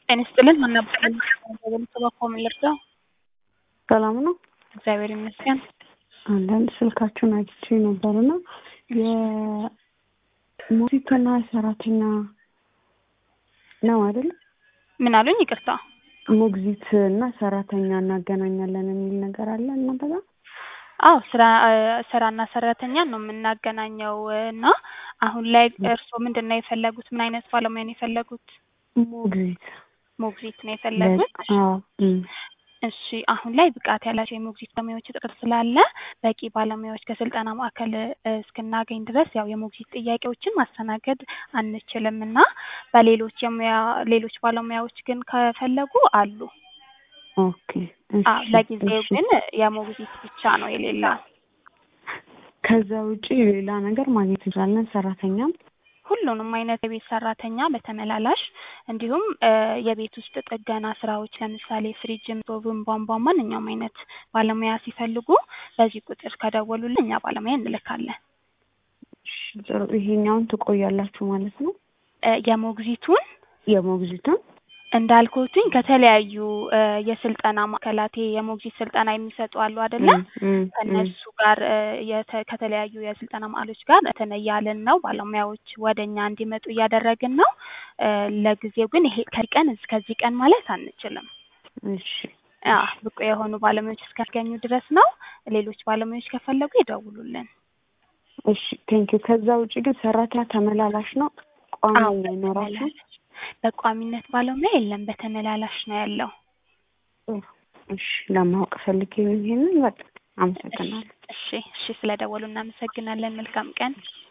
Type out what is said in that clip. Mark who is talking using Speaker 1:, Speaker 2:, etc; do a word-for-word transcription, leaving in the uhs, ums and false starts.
Speaker 1: ጤንስጥልን ማናባለን ተባኮም ልርዳው
Speaker 2: ሰላም ነው
Speaker 1: እግዚአብሔር ይመስገን
Speaker 2: አንዳንድ ስልካችሁን አይቼ ነበርና የሞግዚትና ሰራተኛ ነው አይደል?
Speaker 1: ምን አሉኝ? ይቅርታ
Speaker 2: ሞግዚትና ሰራተኛ እናገናኛለን የሚል ነገር አለ እናንተ ጋር?
Speaker 1: አዎ ስራ ስራና ሰራተኛ ነው የምናገናኘው እና አሁን ላይ እርሶ ምንድነው የፈለጉት? ምን አይነት ባለሙያ ነው የፈለጉት?
Speaker 2: ሞግዚት
Speaker 1: ሞግዚት ነው የፈለጉት?
Speaker 2: አዎ
Speaker 1: እሺ አሁን ላይ ብቃት ያላቸው የሞግዚት ባለሙያዎች ጥቅር ስላለ በቂ ባለሙያዎች ከስልጠና ማዕከል እስክናገኝ ድረስ ያው የሞግዚት ጥያቄዎችን ማስተናገድ አንችልምና በሌሎች የሙያ ሌሎች ባለሙያዎች ግን ከፈለጉ አሉ።
Speaker 2: ኦኬ
Speaker 1: አ ለጊዜው ግን የሞግዚት ብቻ ነው የሌለው።
Speaker 2: ከዛ ውጪ ሌላ ነገር ማግኘት ይችላልን? ሰራተኛም
Speaker 1: ሁሉንም አይነት የቤት ሰራተኛ በተመላላሽ እንዲሁም የቤት ውስጥ ጥገና ስራዎች ለምሳሌ ፍሪጅም ቶቭም ቧንቧ ማንኛውም አይነት ባለሙያ ሲፈልጉ በዚህ ቁጥር ከደወሉልን እኛ ባለሙያ እንልካለን።
Speaker 2: እሺ ጥሩ ይሄኛውን ትቆያላችሁ ማለት ነው?
Speaker 1: የሞግዚቱን
Speaker 2: የሞግዚቱን
Speaker 1: እንዳልኩትኝ ከተለያዩ የስልጠና ማዕከላት የሞግዚት ስልጠና የሚሰጡ አሉ አይደለ? ከነሱ ጋር ከተለያዩ የስልጠና ማዕከሎች ጋር ተነያለን ነው ባለሙያዎች ወደኛ እንዲመጡ ያደረግን ነው። ለጊዜው ግን ይሄ ከቀን እስከዚህ ቀን ማለት አንችልም።
Speaker 2: እሺ
Speaker 1: አዎ ብቁ የሆኑ ባለሙያዎች እስከገኙ ድረስ ነው። ሌሎች ባለሙያዎች ከፈለጉ ይደውሉልን።
Speaker 2: እሺ ቴንኪው። ከዛ ውጪ ግን ሰራተኛ ተመላላሽ ነው ቋሚ ነው ይኖራችሁ?
Speaker 1: በቋሚነት ባለሙያ የለም በተመላላሽ ነው ያለው።
Speaker 2: እሺ ለማወቅ ፈልጌ ነው ይሄንን በጣም አመሰግናለሁ።
Speaker 1: እሺ እሺ ስለደወሉ እናመሰግናለን። መልካም ቀን።